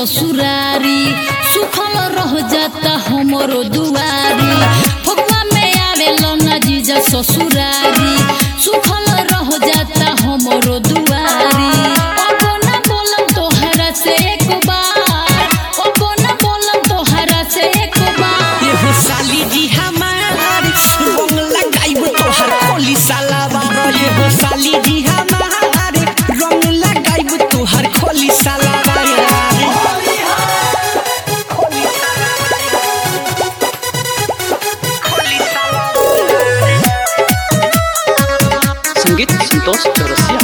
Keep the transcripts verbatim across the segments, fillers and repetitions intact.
ससुरारी सुखल रह जाता हमरो दुआरी फगुआ में आवेलो ना जीजा ससुरारी सुखल रह जाता हमरो दुआरी अब ना बोलम तोहरा से एक बार अब ना बोलम तोहरा से एक बार ये हो साली जी हमारी रंग लगाइब तोहर खोली सालावार ये हो साली जी हमारी रंग लगाइब तोहर खोली सालावार संगीत संतोष चौरसिया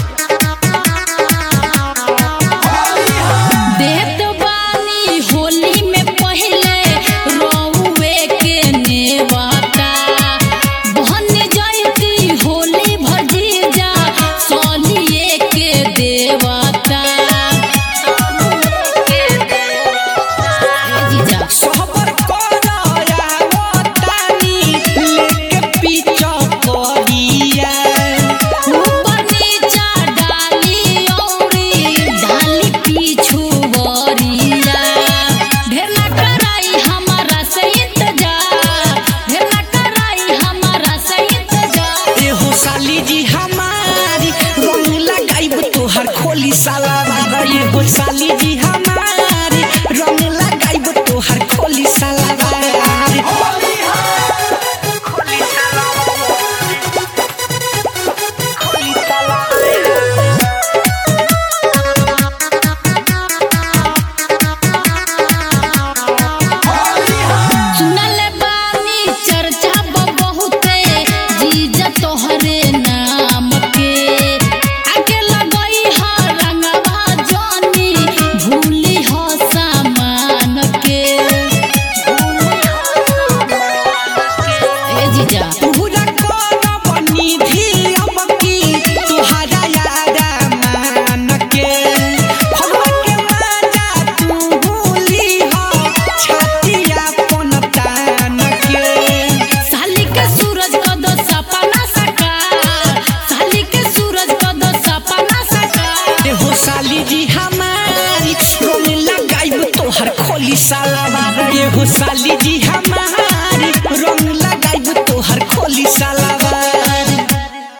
देत बानी होली में पहले रउवे के नेवाता बहन जयती होली भजीजा सोलिए के देवता जीजा सहबर कराया बतानी लेके पीछा करिया ऊपर नीचा डाली औरी डाली पीछू बरिया ढेर ना कराई हमारा से इंतजार ढेर ना कराई हमारा से इंतजार ए हो साली जी हमारी रंग लगाइब तोहर खोली सालावार ये हो साली जी हमारी रंग लगाइब तोहर खोली सालावार सुनल बानी चर्चा बहुते जीजा तोहरे नाम के आगे लगई ह रंगवा जानी भूली हो सामान के ए जीजा पूरा करब निधि अब की तोहरा यारा मान के फगवा के मजा तू भूली हो छतिया पन तान के साली के सूरज क दो सपना साकार साली के सूरज क दो सपना साकार ए हो साली जी हमारी रंग लगाइब तोहर खोली सालावार ये हो साली जी